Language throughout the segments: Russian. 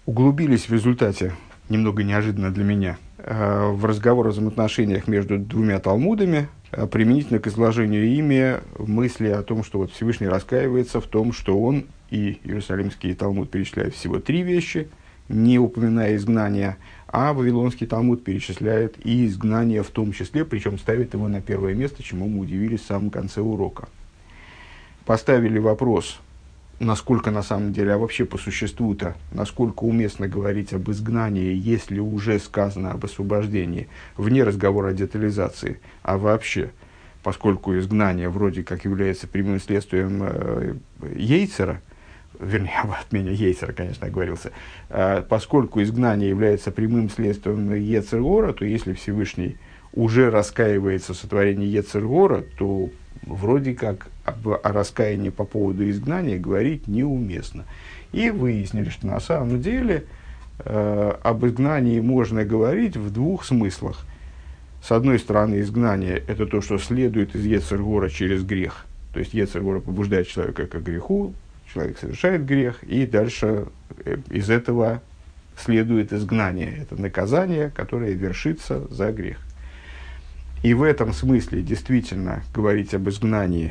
углубились в результате, немного неожиданно для меня, в разговор о взаимоотношениях между двумя талмудами, применительно к изложению ими мысли о том, что вот Всевышний раскаивается в том, что он и Иерусалимский Талмуд перечисляют всего три вещи, не упоминая изгнания, а Вавилонский Талмуд перечисляет и изгнание в том числе, причем ставит его на первое место, чему мы удивились в самом конце урока. Поставили вопрос, насколько на самом деле, а вообще по существу-то, насколько уместно говорить об изгнании, если уже сказано об освобождении, вне разговора о детализации, а вообще, поскольку изгнание вроде как является прямым следствием Йейцера, вернее, об отмене Йейцера, конечно, оговорился, поскольку изгнание является прямым следствием Йецер Гора, то если Всевышний уже раскаивается в сотворении Йецер Гора, то вроде как о раскаянии по поводу изгнания говорить неуместно. И выяснили, что на самом деле об изгнании можно говорить в двух смыслах. С одной стороны, изгнание – это то, что следует из Йецер Гора через грех. То есть Йецер Гора побуждает человека к греху, человек совершает грех, и дальше из этого следует изгнание. Это наказание, которое вершится за грех. И в этом смысле действительно говорить об изгнании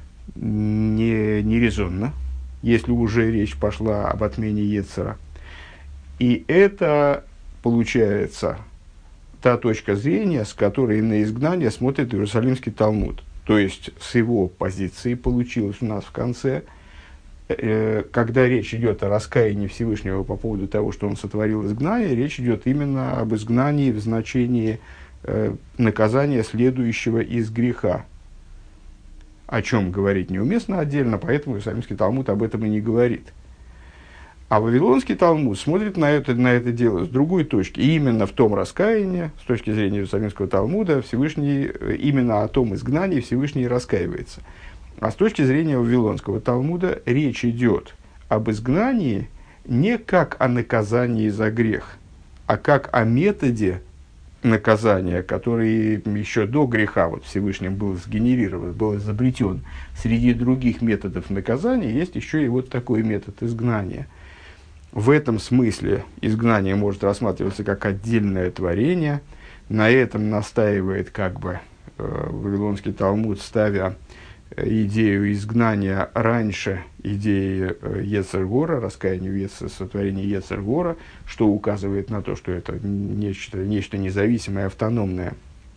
не резонно, если уже речь пошла об отмене Йецера. И это получается та точка зрения, с которой на изгнание смотрит Иерусалимский Талмуд. То есть с его позиции получилось у нас в конце, когда речь идет о раскаянии Всевышнего по поводу того, что он сотворил изгнание, речь идет именно об изгнании в значении наказания, следующего из греха. О чем говорить неуместно отдельно, поэтому Иерусалимский Талмуд об этом и не говорит. А Вавилонский Талмуд смотрит на это дело с другой точки. И именно в том раскаянии, с точки зрения Иерусалимского Талмуда, Всевышний, именно о том изгнании Всевышний раскаивается. А с точки зрения Вавилонского Талмуда речь идет об изгнании не как о наказании за грех, а как о методе наказания, который еще до греха вот Всевышним был сгенерирован, был изобретен. Среди других методов наказания есть еще и вот такой метод изгнания. В этом смысле изгнание может рассматриваться как отдельное творение. На этом настаивает Вавилонский Талмуд, ставя идею изгнания раньше идеи Йецер Гора, раскаяния в сотворении Йецер Гора, что указывает на то, что это нечто независимое, автономное.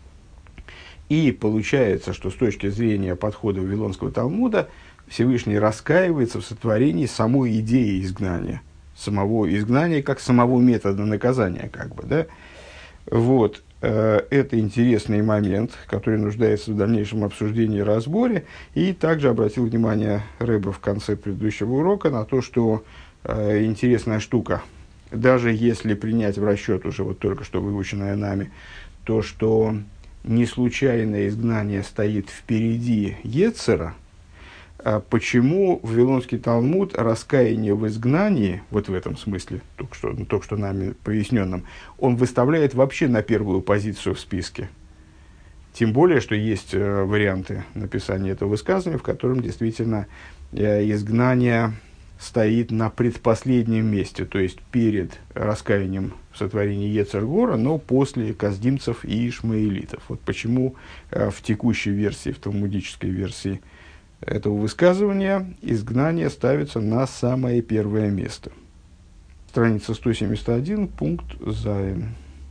И получается, что с точки зрения подхода Вавилонского Талмуда Всевышний раскаивается в сотворении самой идеи изгнания, самого изгнания как самого метода наказания, да? Вот. Это интересный момент, который нуждается в дальнейшем обсуждении и разборе. И также обратил внимание Рэбе в конце предыдущего урока на то, что интересная штука, даже если принять в расчет уже вот только что выученное нами, то, что не случайное изгнание стоит впереди Йецера, почему Вавилонский Талмуд раскаяние в изгнании, вот в этом смысле, только что нами поясненном, он выставляет вообще на первую позицию в списке. Тем более, что есть варианты написания этого высказывания, в котором действительно изгнание стоит на предпоследнем месте, то есть перед раскаянием в сотворении Йецер Гора, но после каздимцев и ишмаэлитов. Вот почему в текущей версии, в талмудической версии этого высказывания изгнание ставится на самое первое место. Страница 171, пункт Зайн.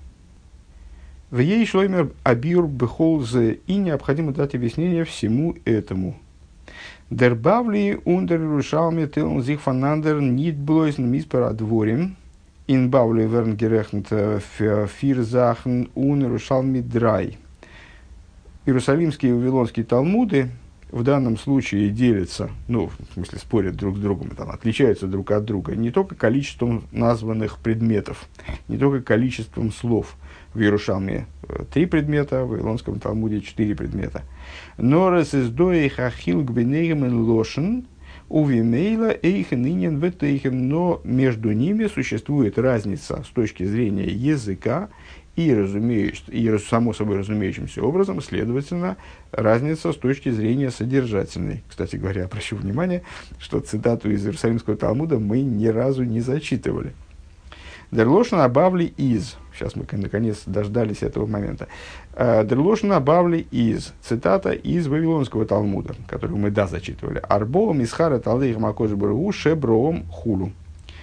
В ей шлоймер абир бехолзе, и необходимо дать объяснение всему этому. Der Bavli unter Yerushalmi tillen sich voneinander nicht bloß misper advorim. In Bavli werden gerechnet für 4 Sachen und Yerushalmi 3. Иерусалимские и Вавилонские Талмуды в данном случае делятся, в смысле спорят друг с другом, отличаются друг от друга не только количеством названных предметов, не только количеством слов. В Иерушалме 3 предмета, в Вавилонском Талмуде 4 предмета. Но между ними существует разница с точки зрения языка и само собой разумеющимся образом, следовательно, разница с точки зрения содержательной. Кстати говоря, обращу внимание, что цитату из Иерусалимского Талмуда мы ни разу не зачитывали. Дерлошна обавли из. Сейчас мы наконец дождались этого момента. Дерлошна обавли из. Цитата из Вавилонского Талмуда, которую мы зачитывали. Арбоом из хара талдеих макош бару шеброом хулу.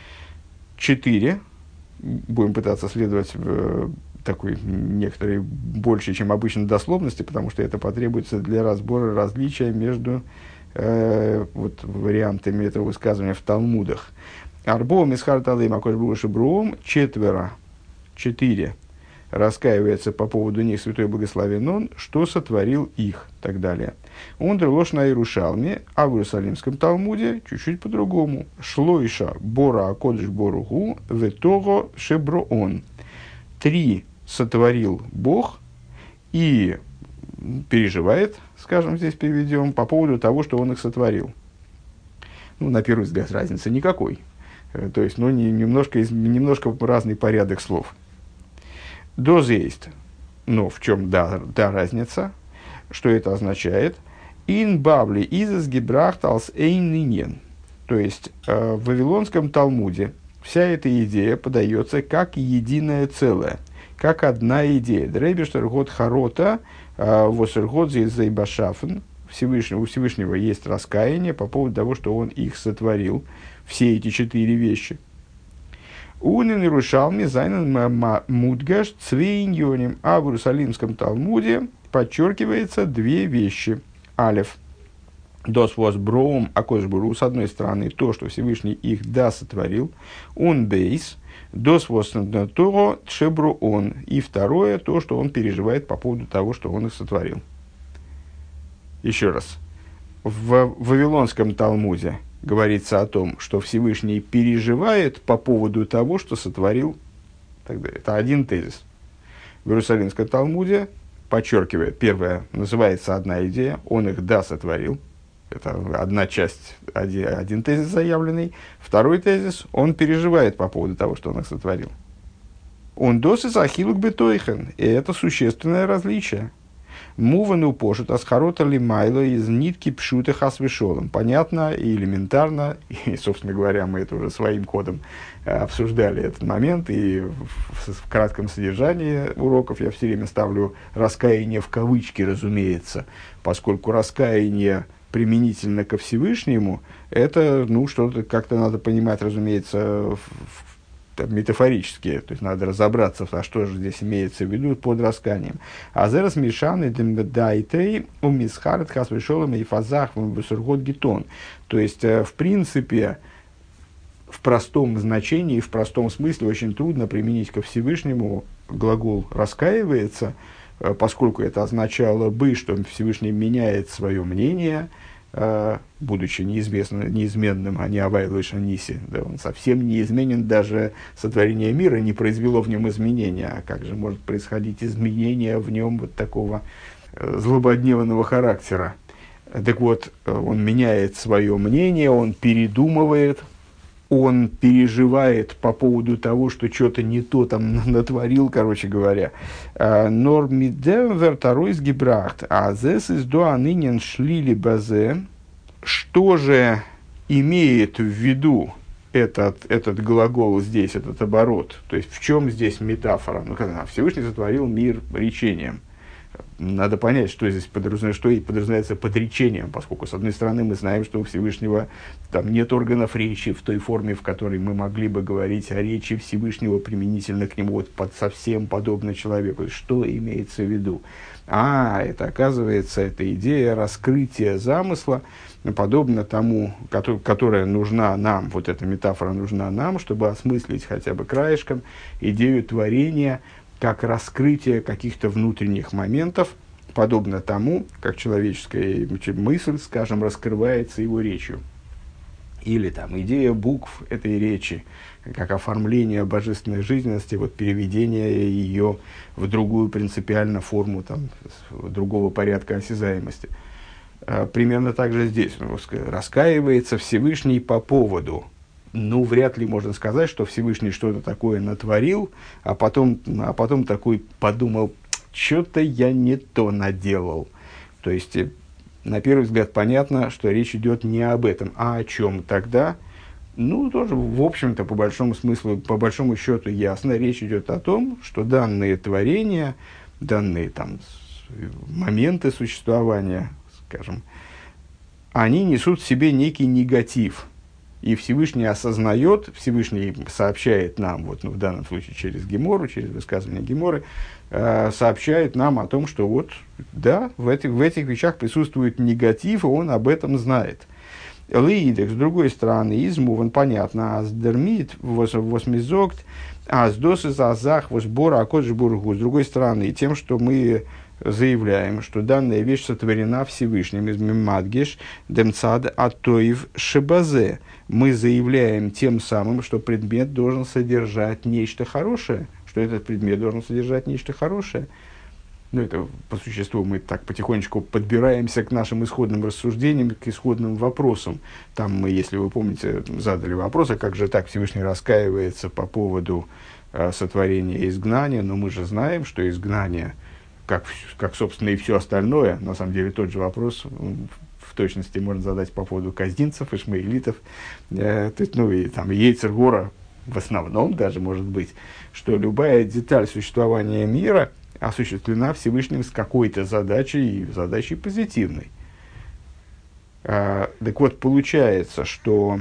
4. Будем пытаться следовать такой некоторой больше, чем обычно, дословности, потому что это потребуется для разбора различия между вариантами этого высказывания в Талмудах. Арбоом из харталей макош бару шеброом 4 раскаивается по поводу них святой благословен он, что сотворил их, и так далее. Он дрелош на Иерушалме, а в Иерусалимском Талмуде чуть-чуть по-другому. Шлойша бора акодыш боругу ветого шеброон. 3 сотворил Бог и переживает, скажем, здесь переведем, по поводу того, что он их сотворил. На первый взгляд разницы никакой. То есть, немножко разный порядок слов. Доз есть, но в чем разница? Что это означает? Ин бавли изес гибрахталс эйнинен. То есть, в Вавилонском Талмуде вся эта идея подается как единое целое, как одна идея. Дрейбештер год харота, восергот зейбашафен. У Всевышнего есть раскаяние по поводу того, что он их сотворил. Все эти 4 вещи. Унен Иерушалми зайнен мудгаш цвейньоним. А в Иерусалимском Талмуде подчеркивается 2 вещи. Алеф. Дос воз броум акошбуру. С одной стороны, то, что Всевышний их сотворил. Он бейс. Дос воз того тшебру он. И второе, то, что он переживает по поводу того, что он их сотворил. Еще раз. В Вавилонском Талмуде говорится о том, что Всевышний переживает по поводу того, что сотворил. Это один тезис. В Иерусалимском Талмуде подчеркивает, первое, называется одна идея, он их сотворил. Это одна часть, один тезис заявленный. Второй тезис, он переживает по поводу того, что он их сотворил. Он досыс ахилук бетойхен. И это существенное различие. Мувану пошут асхарота лимайло из нитки пшута хасвешолом. Понятно и элементарно, и, собственно говоря, мы это уже своим кодом обсуждали этот момент, и в кратком содержании уроков я все время ставлю раскаяние в кавычки, разумеется, поскольку раскаяние применительно ко Всевышнему, это, что-то как-то надо понимать, разумеется, метафорически, то есть надо разобраться, а что же здесь имеется в виду под расканием. А зараз мишаны дайтей у мисхарет хасвешолом и фазах в гетон. То есть, в принципе, в простом значении, в простом смысле очень трудно применить ко Всевышнему глагол «раскаивается», поскольку это означало бы, что Всевышний меняет свое мнение, будучи неизменным, а не авайлой шаниси. Да, он совсем неизменен, даже сотворение мира не произвело в нем изменения. А как же может происходить изменение в нем вот такого злободневного характера? Так вот, он меняет свое мнение, он передумывает, он переживает по поводу того, что что-то не то там натворил, короче говоря. Нормидем вертаройс гибрахт, а зес из дуанынен шлили базе. Что же имеет в виду этот глагол здесь, этот оборот? То есть, в чем здесь метафора? Когда Всевышний сотворил мир речением. Надо понять, что здесь подразумевается под речением, поскольку, с одной стороны, мы знаем, что у Всевышнего там нет органов речи в той форме, в которой мы могли бы говорить о речи Всевышнего применительно к нему, совсем подобно человеку. Что имеется в виду? Это, оказывается, это идея раскрытия замысла, подобно тому, которая нужна нам, вот эта метафора нужна нам, чтобы осмыслить хотя бы краешком идею творения, как раскрытие каких-то внутренних моментов, подобно тому, как человеческая мысль, скажем, раскрывается его речью. Или там идея букв этой речи, как оформление божественной жизненности, переведение ее в другую принципиально форму, другого порядка осязаемости. Примерно так же здесь. Раскаивается Всевышний по поводу. Вряд ли можно сказать, что Всевышний что-то такое натворил, а потом такой подумал, что-то я не то наделал. То есть, на первый взгляд, понятно, что речь идет не об этом. А о чем тогда? Ну, тоже, в общем-то, по большому смыслу, по большому счету ясно, речь идет о том, что данные творения, данные там моменты существования, скажем, они несут в себе некий негатив. И Всевышний осознает, Всевышний сообщает нам, вот, ну, в данном случае через Гемору, через высказывание Геморы, сообщает нам о том, что вот, да, в этих вещах присутствует негатив, и он об этом знает. Лиидек, с другой стороны, измуван, понятно, аздермит, восмизогт, аздосы зазах, восбора, акоджбургу. С другой стороны, тем, что мы заявляем, что данная вещь сотворена Всевышним из Мимадгеш, демцад атоив шебазе. Мы заявляем тем самым, что предмет должен содержать нечто хорошее, что этот предмет должен содержать нечто хорошее. Ну, это по существу мы так потихонечку подбираемся к нашим исходным рассуждениям, к исходным вопросам. Там мы, если вы помните, задали вопрос, а как же так Всевышний раскаивается по поводу сотворения и изгнания, но мы же знаем, что изгнание, как, собственно, и все остальное, на самом деле тот же вопрос в точности можно задать по поводу каздинцев, ишмаэлитов, то есть, ну, и там Йецер Гора в основном даже может быть, что любая деталь существования мира осуществлена Всевышним с какой-то задачей, и задачей позитивной. Так вот, получается, что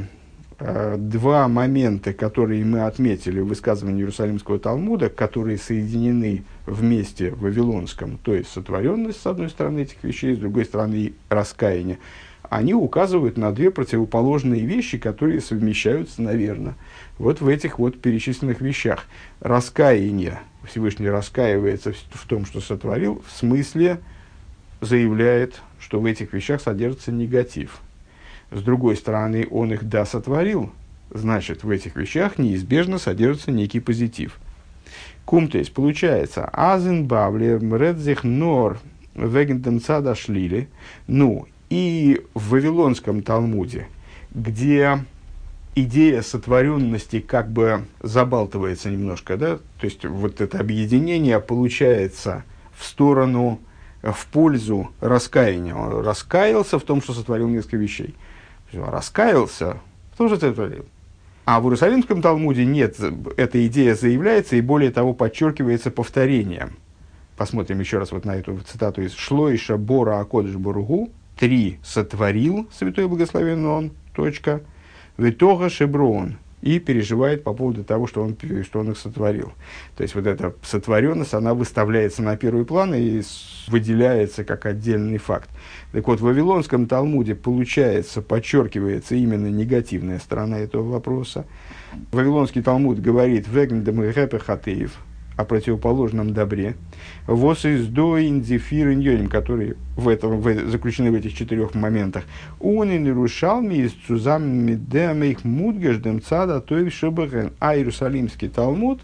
два момента, которые мы отметили в высказывании Иерусалимского Талмуда, которые соединены вместе в Вавилонском, то есть сотворенность, с одной стороны, этих вещей, с другой стороны, раскаяние, они указывают на две противоположные вещи, которые совмещаются, наверное, вот в этих вот перечисленных вещах. Раскаяние, Всевышний раскаивается в том, что сотворил, в смысле заявляет, что в этих вещах содержится негатив. С другой стороны, он их сотворил, значит, в этих вещах неизбежно содержится некий позитив. Кумтейс, получается, азен бавле мредзих нор вегендем цада шлили. Ну, и в Вавилонском Талмуде, где идея сотворенности как бы забалтывается немножко, да, то есть вот это объединение получается в сторону, в пользу раскаяния. Он раскаялся в том, что сотворил несколько вещей. Раскаялся в том, что сотворил. А в Иерусалимском Талмуде нет, эта идея заявляется и более того подчеркивается повторением. Посмотрим еще раз вот на эту цитату из Шлойша Бора Акодыш Боругу. 3 сотворил, святой благословенный он, точка, витога шеброн, и переживает по поводу того, что он их сотворил. То есть, вот эта сотворенность, она выставляется на первый план и выделяется как отдельный факт. Так вот, в Вавилонском Талмуде, получается, подчеркивается именно негативная сторона этого вопроса. Вавилонский Талмуд говорит «вегндем и хатеев», о противоположном добре, вос из до индифир иньоним, которые заключены в этих 4 моментах. Он и нарушал ми из цузам медем их мудгаждем цада той шебахен. А Иерусалимский Талмуд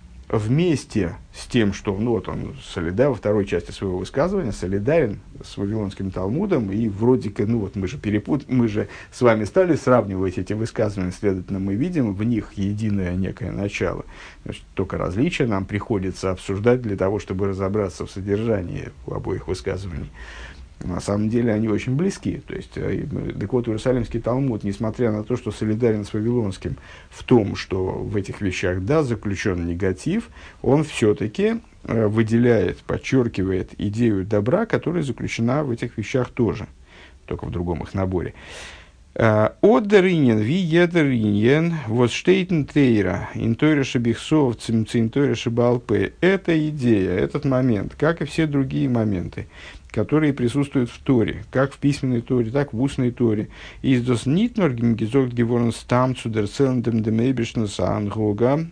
вместе с тем, что ну, вот он во второй части своего высказывания солидарен с Вавилонским Талмудом, и вроде как, ну вот мы же с вами стали сравнивать эти высказывания, следовательно, мы видим в них единое некое начало. Значит, только различия нам приходится обсуждать для того, чтобы разобраться в содержании обоих высказываний. На самом деле они очень близки. То есть, так вот, Иерусалимский Талмуд, несмотря на то, что солидарен с Вавилонским в том, что в этих вещах, да, заключен негатив, он все-таки выделяет, подчеркивает идею добра, которая заключена в этих вещах тоже, только в другом их наборе. Одеринен, ви едеринен, вот штейтен тейра, интойра шабихсов, цинтойра шабалпе. Эта идея, этот момент, как и все другие моменты, которые присутствуют в Торе, как в письменной Торе, так в устной Торе. Из дос нитнор гизогт геворн стам цудер целендем демейбишнес ангога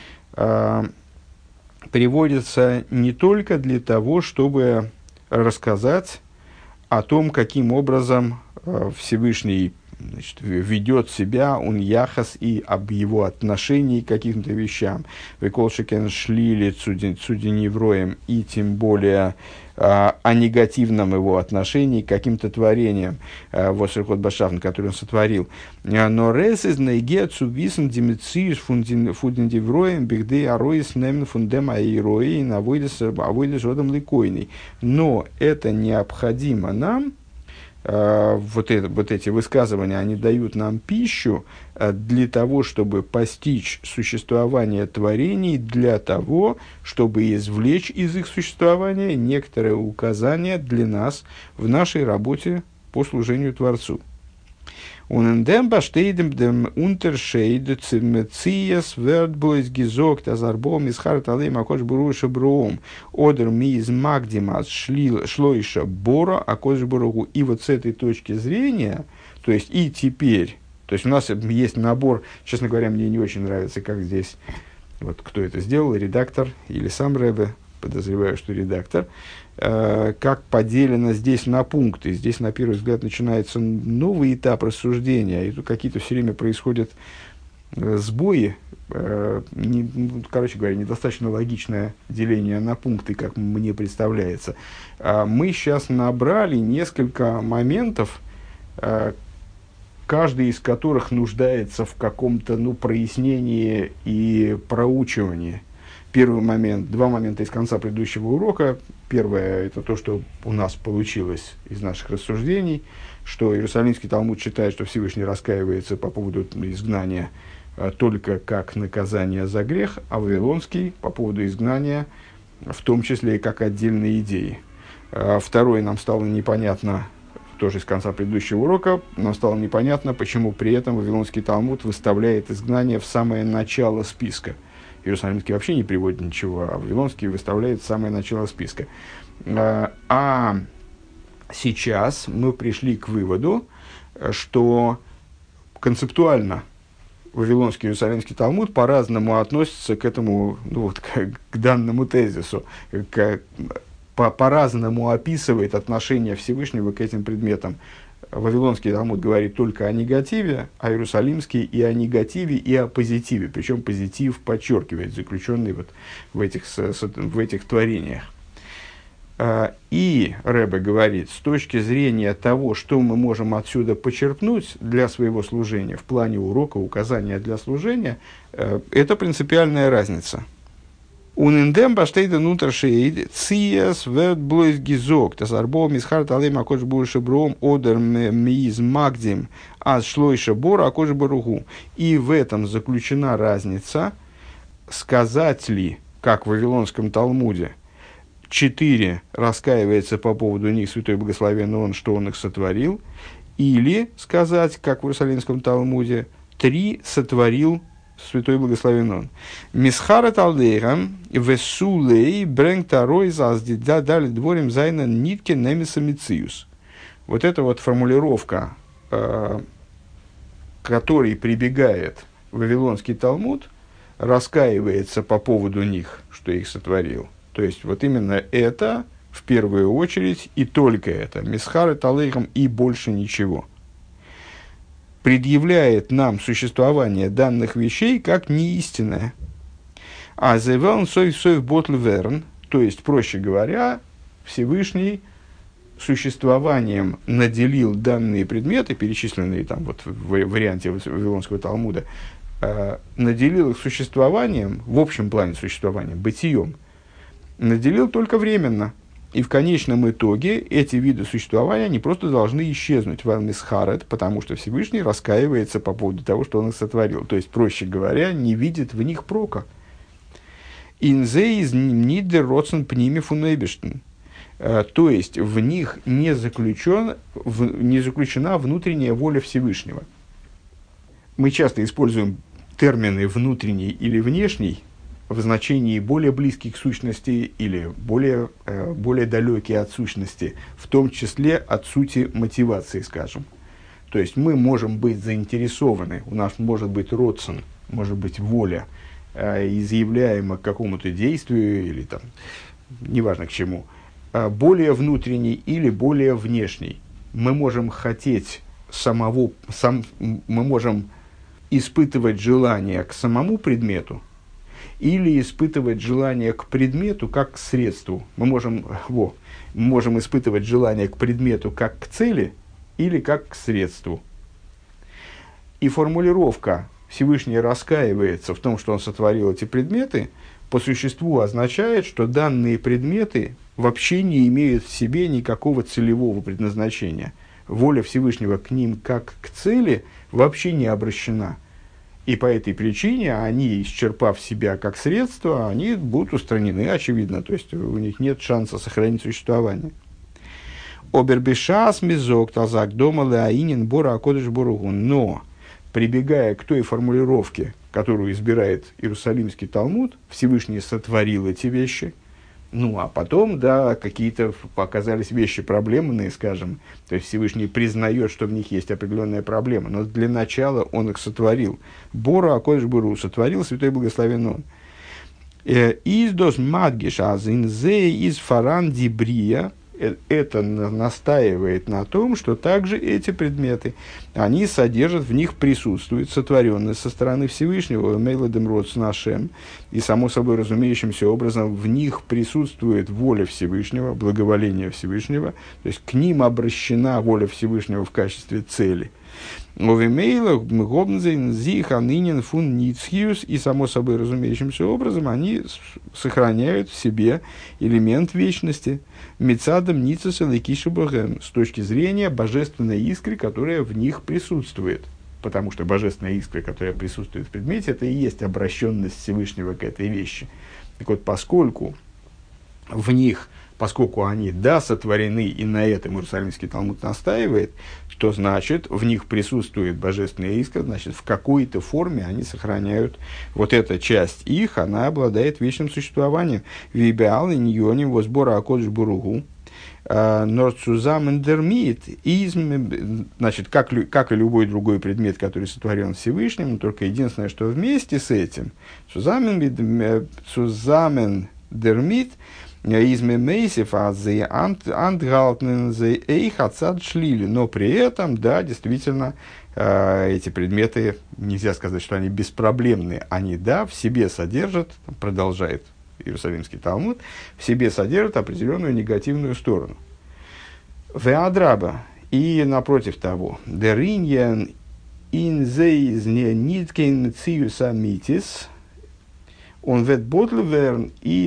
приводится не только для того, чтобы рассказать о том, каким образом Всевышний, значит, ведет себя, он яхас, и об его отношении к каким-то вещам. Веколшикен шлили цудиневроем, и тем более о негативном его отношении к каким-то творениям, Восерхот Башафн, который он сотворил. Но рес из наигецу висен демицииш фудиндевроем бигды ароис немен фундем аирои навойдес родом ликойный. Но это необходимо нам вот эти высказывания, они дают нам пищу для того, чтобы постичь существование творений, для того, чтобы извлечь из их существования некоторые указания для нас в нашей работе по служению Творцу. Und in dem besteht dem Unterschied zum Zies wird bloß gesagt, dass Arbom ist hart allein Akosh Burusha Броум, oder Миз Магдимас Шлойша Бора Акош Буруху. И вот с этой точки зрения, то есть и теперь, то есть у нас есть набор, честно говоря, мне не очень нравится, как здесь, вот кто это сделал, редактор или сам Ребе, подозреваю, что редактор, как поделено здесь на пункты. Здесь, на первый взгляд, начинается новый этап рассуждения, и тут какие-то все время происходят сбои. Короче говоря, недостаточно логичное деление на пункты, как мне представляется. Мы сейчас набрали несколько моментов, каждый из которых нуждается в каком-то прояснении и проучивании. Первый момент, два момента из конца предыдущего урока. Первое – это то, что у нас получилось из наших рассуждений, что Иерусалимский Талмуд считает, что Всевышний раскаивается по поводу изгнания только как наказание за грех, а Вавилонский по поводу изгнания, в том числе и как отдельные идеи. Второе, нам стало непонятно, тоже из конца предыдущего урока, нам стало непонятно, почему при этом Вавилонский Талмуд выставляет изгнание в самое начало списка. Иерусалимский вообще не приводит ничего, а Вавилонский выставляет самое начало списка. А сейчас мы пришли к выводу, что концептуально Вавилонский и Иерусалимский Талмуд по-разному относятся к этому, к данному тезису, по-разному описывает отношение Всевышнего к этим предметам. Вавилонский Талмуд говорит только о негативе, а Иерусалимский и о негативе, и о позитиве. Причем позитив подчеркивает, заключенный вот в этих творениях. И Ребе говорит, с точки зрения того, что мы можем отсюда почерпнуть для своего служения, в плане урока, указания для служения, это принципиальная разница. Und in dem besteht ein Unterschied, Zies wird bloß gesagt, dass Arbom ist hart allein Akosh Burusha Броум oder Миз Магдим аз Шлойша Бора Акош Баруху. И в этом заключена разница, сказать ли, как в Вавилонском Талмуде, 4 раскаивается по поводу них Святой Благословенный Он, что Он их сотворил, или сказать, как в Иерусалимском Талмуде, 3 сотворил Святой Благословен Он. Мисхара талдейрам весулей брэнгтарой заздида дали дворим зайна нитке немиса мициус. Вот эта вот формулировка, которой прибегает Вавилонский Талмуд, раскаивается по поводу них, что их сотворил. То есть, вот именно это, в первую очередь, и только это. Мисхара талдейрам и больше ничего. Предъявляет нам существование данных вещей как неистинное. А заявлял сойв ботл верн, то есть, проще говоря, Всевышний существованием наделил данные предметы, перечисленные там вот в варианте Вавилонского Талмуда, наделил их существованием, в общем плане существованием, бытием, наделил только временно. И в конечном итоге эти виды существования, они просто должны исчезнуть в Алмисхарет, потому что Всевышний раскаивается по поводу того, что он их сотворил. То есть, проще говоря, не видит в них прока. Инзе из нидер родсен пними фунебештен. То есть, в них не заключена внутренняя воля Всевышнего. Мы часто используем термины «внутренний» или «внешний» в значении более близких к сущности или более далекие от сущности, в том числе от сути мотивации, скажем. То есть мы можем быть заинтересованы, у нас может быть родствен, может быть воля, изъявляема к какому-то действию или там, неважно к чему, более внутренний или более внешний. Мы можем хотеть мы можем испытывать желание к самому предмету, или испытывать желание к предмету как к средству. Мы можем испытывать желание к предмету как к цели или как к средству. И формулировка «Всевышний раскаивается в том, что он сотворил эти предметы» по существу означает, что данные предметы вообще не имеют в себе никакого целевого предназначения. воля Всевышнего к ним как к цели вообще не обращена. И по этой причине они, исчерпав себя как средство, они будут устранены, очевидно. То есть у них нет шанса сохранить существование. Обербешас мизок тазак дома леаинин бора акодыш боругу. Но, прибегая к той формулировке, которую избирает Иерусалимский Талмуд, Всевышний сотворил эти вещи. Ну, а потом, да, какие-то показались вещи проблемные, скажем. То есть Всевышний признает, что в них есть определенная проблема. Но для начала он их сотворил. Бора акодыш бору сотворил, святой благословен он. Издос мадгиш азинзе из фаран дибрия. Это настаивает на том, что также эти предметы, они содержат, в них присутствует сотворенность со стороны Всевышнего, мейладем родс нашем, и само собой разумеющимся образом в них присутствует воля Всевышнего, благоволение Всевышнего, то есть к ним обращена воля Всевышнего в качестве цели. И само собой разумеющимся образом они сохраняют в себе элемент вечности мицадом ницеса лекишебагэм с точки зрения божественной искры, которая в них присутствует. Потому что божественная искра, которая присутствует в предмете, это и есть обращенность Всевышнего к этой вещи. Так вот, поскольку в них, поскольку они, да, сотворены, и на этом Иерусалимский Талмуд настаивает, то значит, в них присутствует божественная искра, значит, в какой-то форме они сохраняют, вот эта часть их, она обладает вечным существованием. Вибеал и ньоним во сбора акодыш буругу, норцузамендермит, значит, как и любой другой предмет, который сотворен Всевышним, только единственное, что вместе с этим, сузамендермит, но при этом, да, действительно, эти предметы, нельзя сказать, что они беспроблемны, они, да, в себе содержат, продолжает Иерусалимский Талмуд, в себе содержат определенную негативную сторону. Веадраба, и напротив того, дериньян инзейзне ниткин циюсамитис, он вет ботлверн и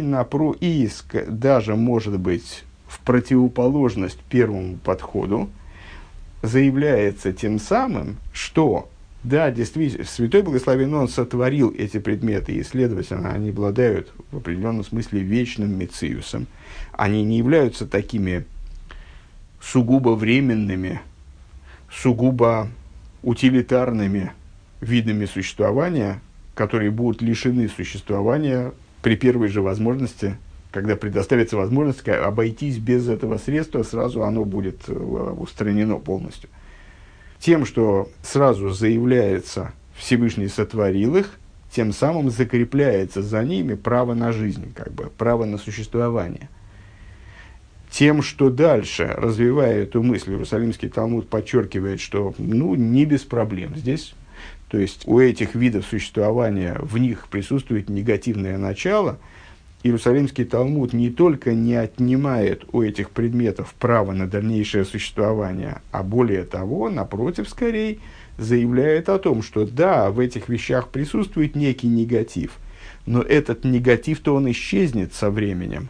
даже, может быть, в противоположность первому подходу, заявляется тем самым, что, да, действительно, Святой Благословен Он сотворил эти предметы, и, следовательно, они обладают в определенном смысле вечным мециусом. Они не являются такими сугубо временными, сугубо утилитарными видами существования, которые будут лишены существования при первой же возможности, когда предоставится возможность обойтись без этого средства, сразу оно будет устранено полностью. Тем, что сразу заявляется Всевышний сотворил их, тем самым закрепляется за ними право на жизнь, право на существование. Тем, что дальше, развивая эту мысль, Иерусалимский Талмуд подчеркивает, что не без проблем здесь. То есть у этих видов существования, в них присутствует негативное начало. Иерусалимский Талмуд не только не отнимает у этих предметов право на дальнейшее существование, а более того, напротив, скорее, заявляет о том, что да, в этих вещах присутствует некий негатив, но этот негатив-то он исчезнет со временем,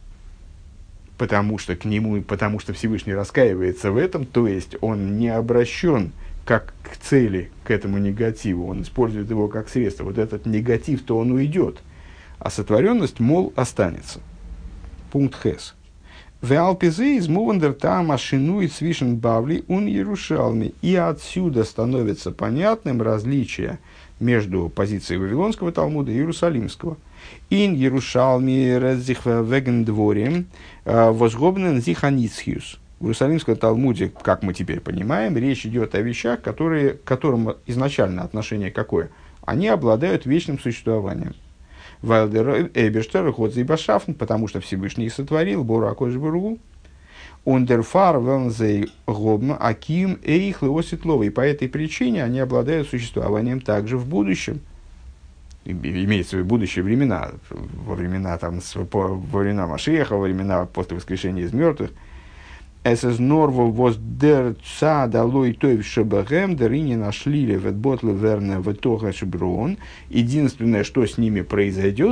потому что Всевышний раскаивается в этом, то есть он не обращен как к цели, к этому негативу, он использует его как средство. Вот этот негатив-то он уйдет, а сотворенность, мол, останется. Пункт Хес. Веалпизе из Мувандер там машинует свишен Бавли ун Иерушалми. И отсюда становится понятным различие между позицией Вавилонского Талмуда и Иерусалимского. Ин Иерушалми резих вегендворим возгобнен зиханицхиус. В Иерусалимском Талмуде, как мы теперь понимаем, речь идет о вещах, к которым изначально отношение какое? Они обладают вечным существованием. Вайлдер Эберштер, Ходзи Башафн, потому что Всевышний их сотворил, Бора Акодыш Боругу. Ундерфар Велнзей Гобм Аким Эйх Леоситлова. И по этой причине они обладают существованием также в будущем. Имеется в виду будущие времена, во времена Машиаха, во времена после воскрешения из мертвых. Эсэс норво воз дер цада лой той шебагэм дерини нашли вет ботле верне в итога шеброн. Единственное, что с ними произойдет в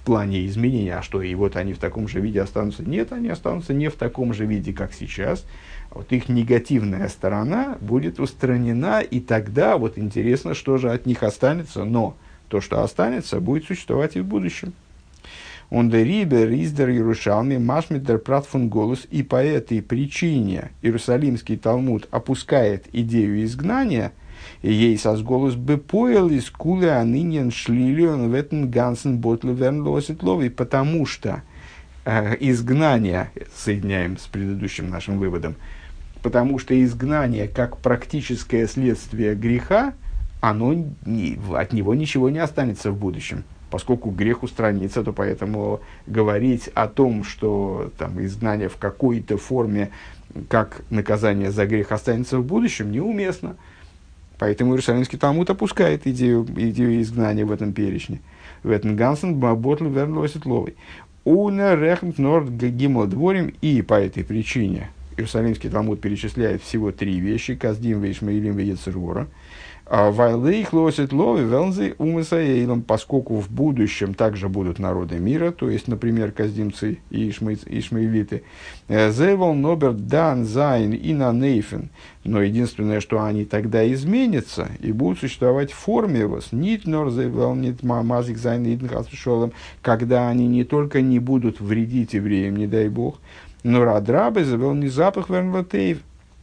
плане изменения, а что, и вот они в таком же виде останутся? Нет, они останутся не в таком же виде, как сейчас. Вот их негативная сторона будет устранена, и тогда вот интересно, что же от них останется, но то, что останется, будет существовать и в будущем. Он дерибер издер Иерушалми машмидер пратфун голос, и по этой причине Иерусалимский Талмуд опускает идею изгнания, и ей сос голос бы поел из кулы анынен шлилион в этом гансен ботле вернлоситловый, потому что изгнание, соединяем с предыдущим нашим выводом, потому что изгнание как практическое следствие греха, от него ничего не останется в будущем. Поскольку грех устранится, то поэтому говорить о том, что там, изгнание в какой-то форме, как наказание за грех останется в будущем, неуместно. Поэтому Иерусалимский Талмуд опускает идею изгнания в этом перечне. В этом Гансен Ботл Вернлоситловый. Уна Рехнт Норд Гимл Дворим. И по этой причине Иерусалимский Талмуд перечисляет всего 3 вещи. Каздим, Вейшмаилим, Вейцергора. Вайлейх лосит лови велнзы умысаейлом, поскольку в будущем также будут народы мира, то есть, например, каздимцы и ишмаилиты. Зевал нобер дан зайн и на нейфен. Но единственное, что они тогда изменятся и будут существовать в форме вас. Нит нор зевал нит мазик зайн и днхасшолом, когда они не только не будут вредить евреям, не дай бог, но радрабы зевал не запах вернлатеев.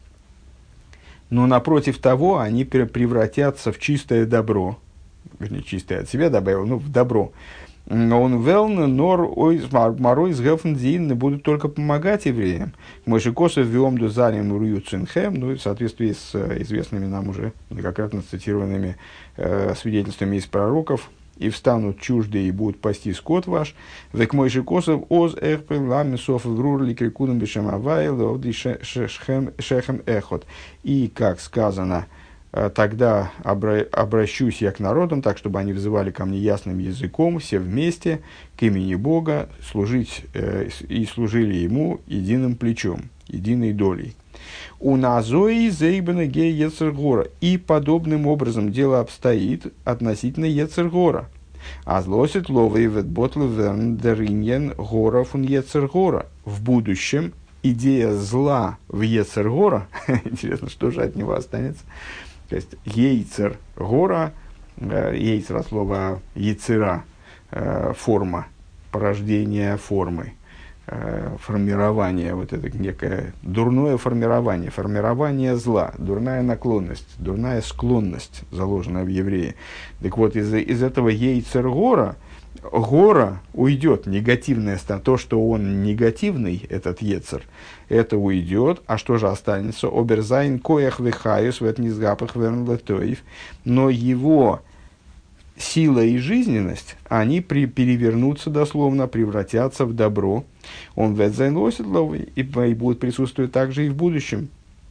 Но напротив того, они превратятся в чистое добро. Вернее, чистое от себя добавил, но в добро. Он велн, нор, морой с гефндзин будут только помогать евреям. Мойши косов виом дузалим рую цинхем, ну, в соответствии с известными нам уже многократно цитированными свидетельствами из пророков. И встанут чуждые и будут пасти скот ваш. Век мойши косов оз эхпен ламисов врурли крикуном бешем авайл овди шехем эхот. И, как сказано, тогда обращусь я к народам, так, чтобы они взывали ко мне ясным языком, все вместе, к имени Бога, служить и служили Ему единым плечом, единой долей. У Назои зейбена ге Ецергора. И подобным образом дело обстоит относительно Ецергора. А злосит ловый ветботл верндериньен гора фун Ецергора. В будущем идея зла в Ецергора, интересно, что же от него останется, то есть Ейцергора, Ейцер от слова Ецера, форма, порождение формы. Формирование, вот это некое дурное формирование зла, дурная наклонность, дурная склонность, заложенная в еврее. Так вот, из этого Ейцергора, гора уйдет, негативное, то, что он негативный, этот Ецер, это уйдет, а что же останется? Оберзайн коях вехаюс ветнизгапах вернлетоев, но его сила и жизненность, они перевернутся дословно, превратятся в добро. Он ветзайнлоситловый и будет присутствовать также и в будущем.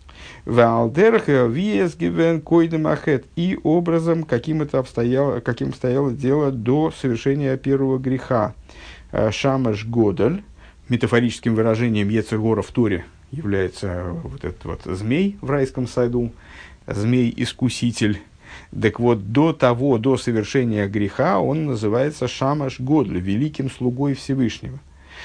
И образом, каким стояло дело до совершения первого греха. Шамаш Годаль, метафорическим выражением Ецергора в Торе является вот этот вот змей в райском саду, змей-искуситель. Так вот, до совершения греха он называется Шамаш Годль, великим слугой Всевышнего.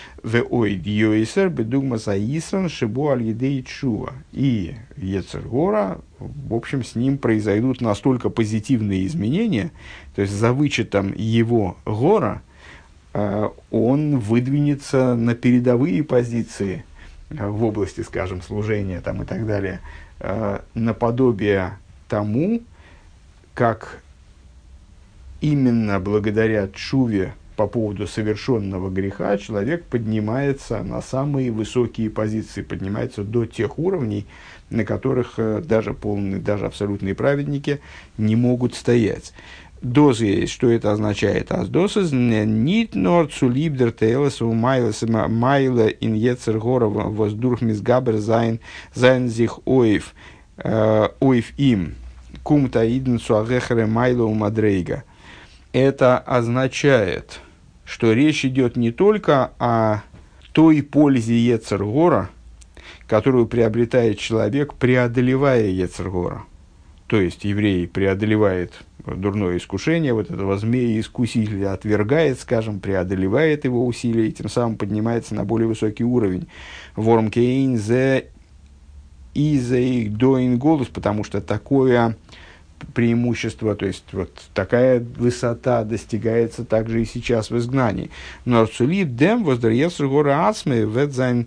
И Ецергора, в общем, с ним произойдут настолько позитивные изменения, то есть за вычетом его гора, он выдвинется на передовые позиции в области, скажем, служения там, и так далее, наподобие тому, как именно благодаря тшуве по поводу совершенного греха человек поднимается на самые высокие позиции, поднимается до тех уровней, на которых даже абсолютные праведники не могут стоять. Дозы есть, что это означает? Аздосыз нит нор цулибдер тейлес у майла ин ецергора воздурх мизгабер зайн зих оев им кум таидн суагехре майла у мадрейга. Это означает, что речь идет не только о той пользе Ецергора, которую приобретает человек, преодолевая Ецергора. То есть еврей преодолевает дурное искушение, вот этого змея-искусителя отвергает, скажем, преодолевает его усилия и тем самым поднимается на более высокий уровень. Вормкейн зе изей доин голос, потому что такое преимущество, то есть вот такая высота достигается также и сейчас в изгнании. Но Арцулит дем воздарьется гора ацме ведзайн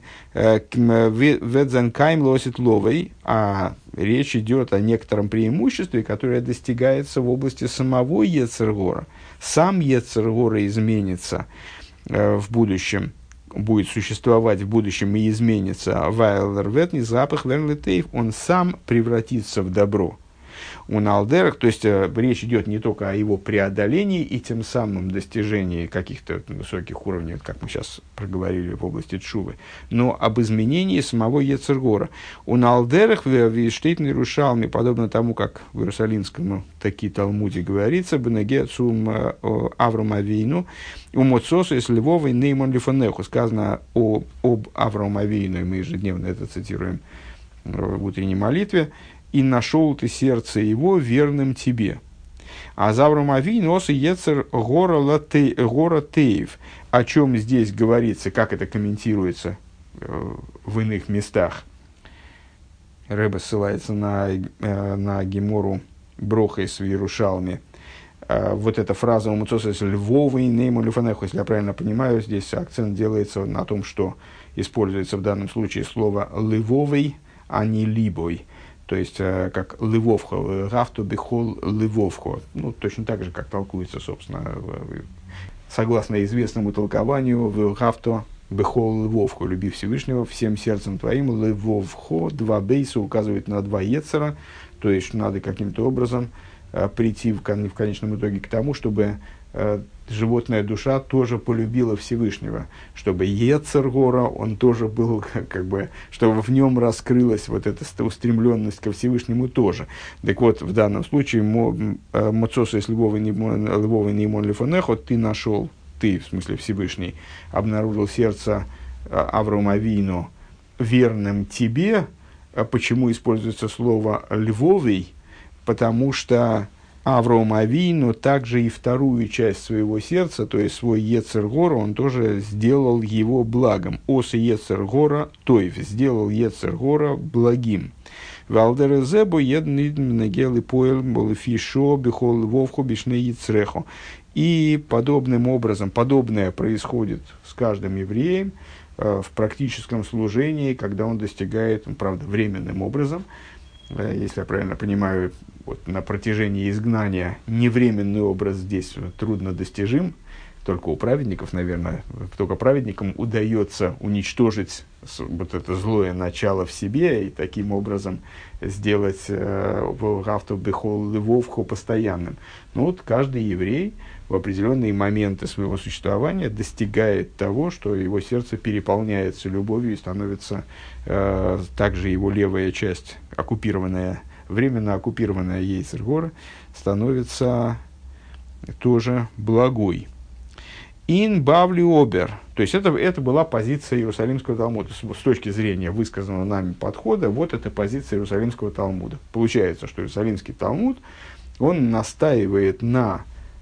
кайм лосит ловой, а речь идет о некотором преимуществе, которое достигается в области самого Ецер-гора. Сам Ецер-гора изменится в будущем, будет существовать в будущем и изменится. Вайлер ветни запах верлитейв, он сам превратится в добро. У Налдерах, то есть речь идет не только о его преодолении и тем самым достижении каких-то высоких уровней, как мы сейчас проговорили в области Тшувы, но об изменении самого Ецер-гора. У Налдерах в Виштейтной Рушалме, подобно тому, как в Иерусалимском такие Талмуде говорится, Бенеге цум Авром Авейну, у Моцосу из Львовой Неймон Лифонеху, сказано об Авром Авейну, мы ежедневно это цитируем в утренней молитве, и нашел ты сердце его верным тебе. А Завром Авин ос Ецер гора теев. О чем здесь говорится, как это комментируется в иных местах. Ребе ссылается на Гемору Брохес в Иерушалме. Вот эта фраза у Муцоса Львовый нейму лифанеху, если я правильно понимаю, здесь акцент делается на том, что используется в данном случае слово «львовый», а не «либой». То есть, как «лывовхо», «гафто бихол лывовхо». Ну, точно так же, как толкуется, собственно, согласно известному толкованию, «гафто бихол лывовхо», «люби Всевышнего всем сердцем твоим». «Лывовхо», два бейса указывают на два ецера, то есть, надо каким-то образом прийти в конечном итоге к тому, чтобы животная душа тоже полюбила Всевышнего, чтобы Ецер-гора, он тоже был, чтобы в нем раскрылась вот эта устремленность ко Всевышнему тоже. Так вот, в данном случае, Моцоса из Львовой Неймон Лифонехо, ты нашел, ты, в смысле Всевышний, обнаружил сердце Авром Авину верным тебе. Почему используется слово «львовый»? Потому что Авром Авину также и вторую часть своего сердца, то есть свой Ецер-гора, он тоже сделал его благом. Ос Ецер-гора, тоев, сделал Ецер-гора благим. Валдерезебо еднидмнагел и поэл молфишо бихол вовху бишне Ецрехо. И подобным образом, подобное происходит с каждым евреем в практическом служении, когда он достигает, правда, временным образом, если я правильно понимаю, вот на протяжении изгнания невременный образ здесь трудно достижим, только у праведников, наверное, только праведникам удается уничтожить вот это злое начало в себе и таким образом сделать гафту бехол львовху постоянным. Но вот каждый еврей в определенные моменты своего существования достигает того, что его сердце переполняется любовью и становится также его левая часть, оккупированная, временно оккупированная Ейцер-гора, становится тоже благой. Ин бавли обер. То есть это была позиция Иерусалимского Талмуда. С точки зрения высказанного нами подхода, вот это позиция Иерусалимского Талмуда. Получается, что Иерусалимский Талмуд, он настаивает на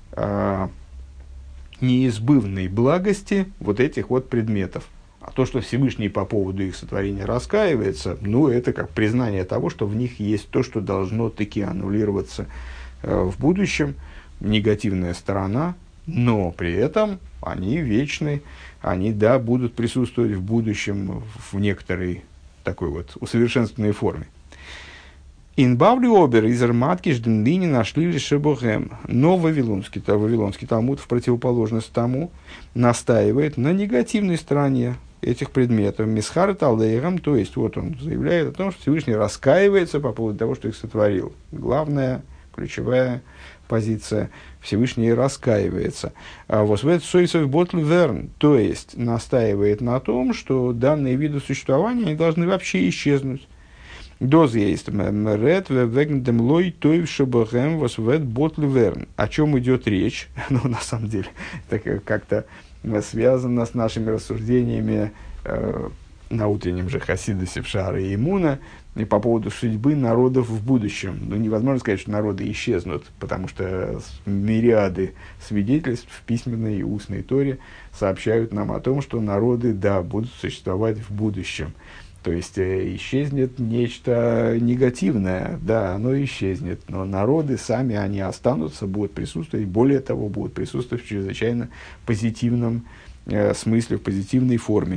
неизбывной благости вот этих вот предметов. А то, что Всевышний по поводу их сотворения раскаивается, ну, это как признание того, что в них есть то, что должно таки аннулироваться в будущем, негативная сторона, но при этом они вечны, они, да, будут присутствовать в будущем в некоторой такой вот усовершенствованной форме. Инбавлю обер из арматкиш ныне нашли лишь шебохем. Но Вавилонский Талмуд, в противоположность тому, настаивает на негативной стороне этих предметов. Мисхар талдейрам, то есть вот он заявляет о том, что Всевышний раскаивается по поводу того, что их сотворил. Главная, ключевая позиция: Всевышний раскаивается. А вот сойсов ботл верн, то есть настаивает на том, что данные виды существования они должны вообще исчезнуть. Доз есть мрет вегндем лой тоев шебахем восвет ботл верн. О чем идет речь? Ну, на самом деле, это как-то связано с нашими рассуждениями на утреннем же Хасидусе в Шааре Эмуна по поводу судьбы народов в будущем. Ну, невозможно сказать, что народы исчезнут, потому что мириады свидетельств в письменной и устной Торе сообщают нам о том, что народы, да, будут существовать в будущем. То есть исчезнет нечто негативное, да, оно исчезнет, но народы сами, они останутся, будут присутствовать, более того, будут присутствовать в чрезвычайно позитивном смысле, в позитивной форме.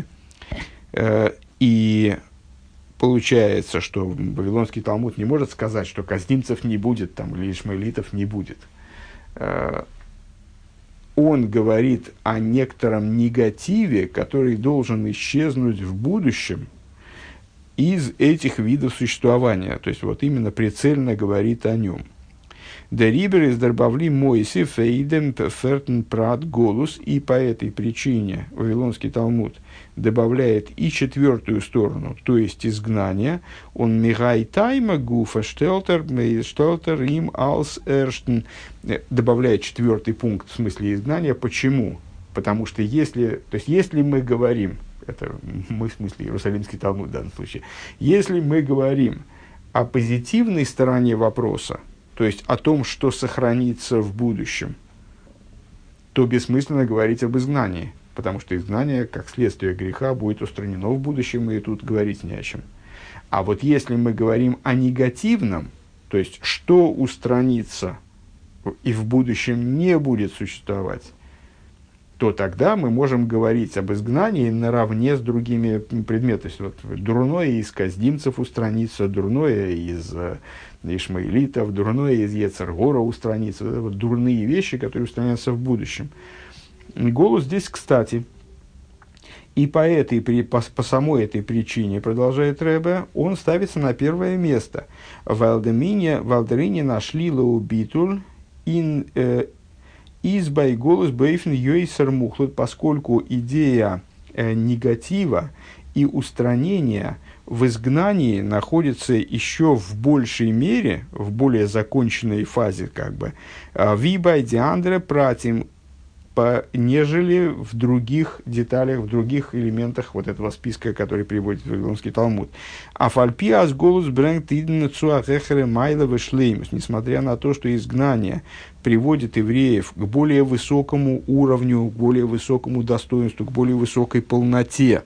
И получается, что Вавилонский Талмуд не может сказать, что каздимцев не будет, там, или ишмаэлитов не будет. Он говорит о некотором негативе, который должен исчезнуть в будущем из этих видов существования. То есть, вот именно прицельно говорит о нем. «Der Рибер из Дарбавли Мойси фейдем фертен прат голус». И по этой причине Вавилонский Талмуд добавляет и четвертую сторону, то есть изгнание. Он мигай тайма гуфа штелтер им алс эрштен. Добавляет четвертый пункт в смысле изгнания. Почему? Потому что если мы говорим, это мы в смысле Иерусалимский Талмуд в данном случае, если мы говорим о позитивной стороне вопроса, то есть о том, что сохранится в будущем, то бессмысленно говорить об изгнании, потому что изгнание, как следствие греха, будет устранено в будущем, и тут говорить не о чем. А вот если мы говорим о негативном, то есть что устранится и в будущем не будет существовать, то тогда мы можем говорить об изгнании наравне с другими предметами. Вот, дурное из каздимцев устранится, дурное из ишмаэлитов, дурное из Йецер Гора устранится. Вот дурные вещи, которые устранятся в будущем. Голос здесь, кстати, и по самой этой причине, продолжает Ребе, он ставится на первое место. Валдерине нашли лаубитуль избай голос бейфен йойсер мухлот, поскольку идея негатива и устранения в изгнании находится еще в большей мере, в более законченной фазе, как бы, вибай диандре пратим, нежели в других деталях, в других элементах вот этого списка, который приводит Вавилонский Талмуд. А фальпиас голос брэнгт иден цуахехре майла вышлеймус, несмотря на то, что изгнание приводит евреев к более высокому уровню, к более высокому достоинству, к более высокой полноте.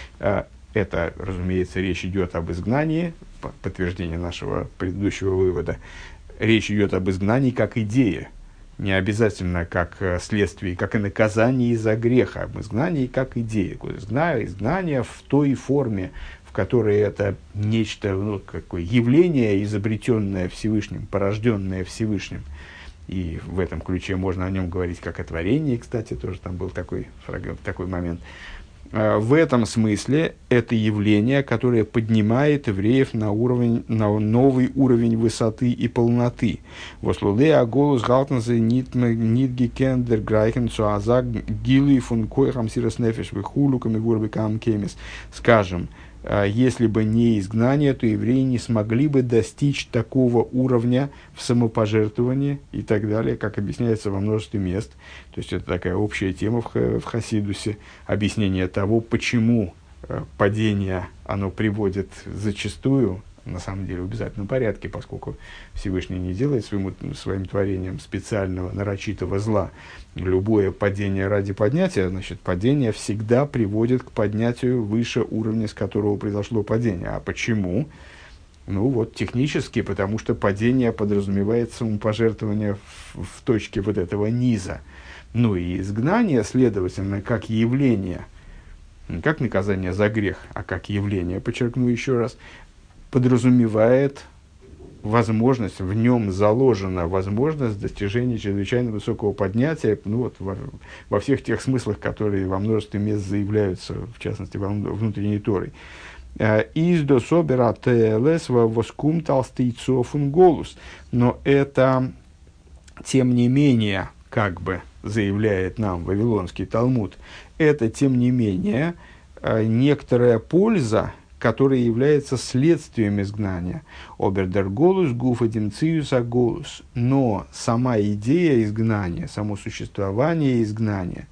Это, разумеется, речь идет об изгнании, подтверждение нашего предыдущего вывода. Речь идет об изгнании как идее. Не обязательно как следствие, как и наказание из-за греха, об изгнании как идее. Изгнание в той форме, в которой это нечто, какое явление, изобретенное Всевышним, порожденное Всевышним. И в этом ключе можно о нем говорить как о творении, кстати, тоже там был такой момент. В этом смысле это явление, которое поднимает евреев на новый уровень высоты и полноты. Вослудея голос галтензе нитгекендер грайхен цуазак гилы фун койхам сирос нефеш вихулуками гурбекам кемис. Скажем, если бы не изгнание, то евреи не смогли бы достичь такого уровня в самопожертвовании и так далее, как объясняется во множестве мест. То есть это такая общая тема в Хасидусе, объяснение того, почему падение оно приводит зачастую, на самом деле в обязательном порядке, поскольку Всевышний не делает своим творением специального нарочитого зла. Любое падение ради поднятия, значит, падение всегда приводит к поднятию выше уровня, с которого произошло падение. А почему? Ну вот технически, потому что падение подразумевает самопожертвование в точке вот этого низа. Ну и изгнание, следовательно, как явление, не как наказание за грех, а как явление, подчеркну еще раз, подразумевает возможность, в нем заложена возможность достижения чрезвычайно высокого поднятия, во всех тех смыслах, которые во множестве мест заявляются, в частности, во внутренней Торой. «Из до собера ТЛС воскум толстейцофун голос». Но это, тем не менее, как бы заявляет нам Вавилонский Талмуд, это, тем не менее, некоторая польза, которая является следствием изгнания. Обердер голос, гуфа демциюса голос. Но сама идея изгнания, само существование изгнания,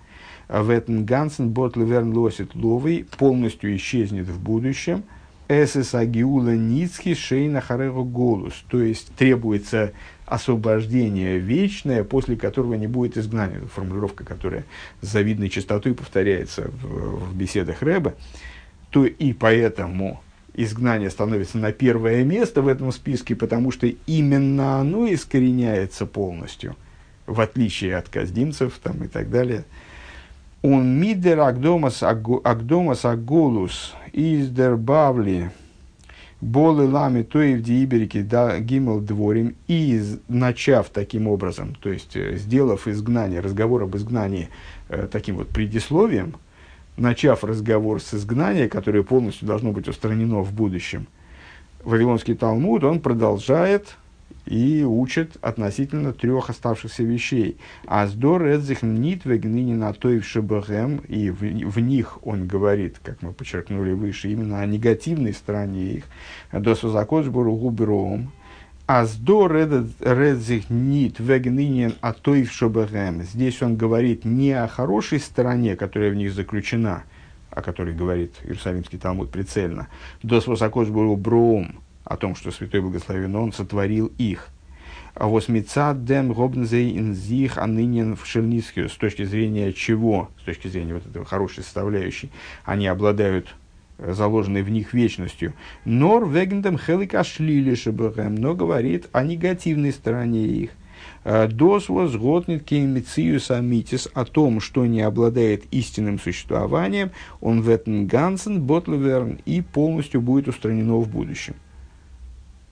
в этом гансен ботлеверн лосит ловый полностью исчезнет в будущем. Эсэсагиула ницки шейна харегу голус. То есть требуется освобождение вечное, после которого не будет изгнания. Формулировка, которая с завидной частотой повторяется в беседах Рэбе. То и поэтому изгнание становится на первое место в этом списке, потому что именно оно искореняется полностью, в отличие от каздимцев там, и так далее. Он мидер агдомас аголус из дер бавли болы лами тоев дииберики да гимел дворим, и начав таким образом, то есть сделав изгнание, разговор об изгнании таким вот предисловием, начав разговор с изгнанием, которое полностью должно быть устранено в будущем, Вавилонский Талмуд, он продолжает и учит относительно 3 оставшихся вещей. Аздор эдзих нит вегнини на той шебэхэм, и в них он говорит, как мы подчеркнули выше, именно о негативной стороне их. Досвазакош боругу броом. Аздор эдзих нит вегнини на той шебэхэм. Здесь он говорит не о хорошей стороне, которая в них заключена, о которой говорит Иерусалимский Талмуд прицельно. Досвазакош боругу броом. О том, что Святой Благословен Он сотворил их. А восьмица дем гобнзей инзих анынен в шельницкию. С точки зрения чего? С точки зрения вот этого хорошей составляющей. Они обладают заложенной в них вечностью. Нор вегендем хелика шлили шебэхэм. Но говорит о негативной стороне их. Дос возготнит кеймициюс амитис, о том, что не обладает истинным существованием, он в этом гансен ботлеверн, и полностью будет устранено в будущем.